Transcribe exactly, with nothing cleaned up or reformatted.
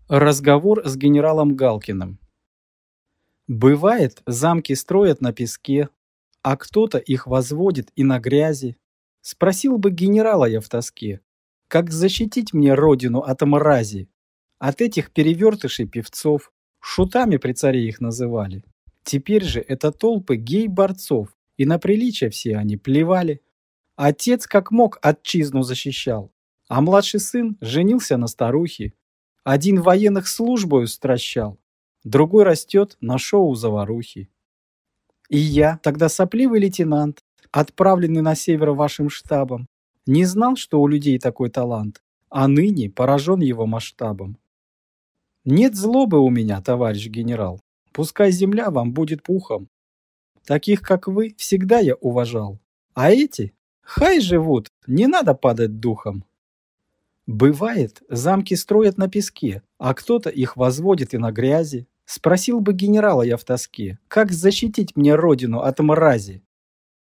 Разговор с генералом Галкиным. Бывает, замки строят на песке, а кто-то их возводит и на грязи. Спросил бы генерала я в тоске, как защитить мне родину от мрази, от этих перевертышей певцов, шутами при царе их называли. Теперь же это толпы гей-борцов, и на приличия все они плевали. Отец как мог отчизну защищал, а младший сын женился на старухе. Один военных службою стращал, другой растет на шоу заварухи. И я, тогда сопливый лейтенант, отправленный на север вашим штабом, не знал, что у людей такой талант, а ныне поражен его масштабом. Нет злобы у меня, товарищ генерал, пускай земля вам будет пухом. Таких, как вы, всегда я уважал, а эти, хай живут, не надо падать духом. Бывает, замки строят на песке, а кто-то их возводит и на грязи. Спросил бы генерала я в тоске, как защитить мне родину от мрази,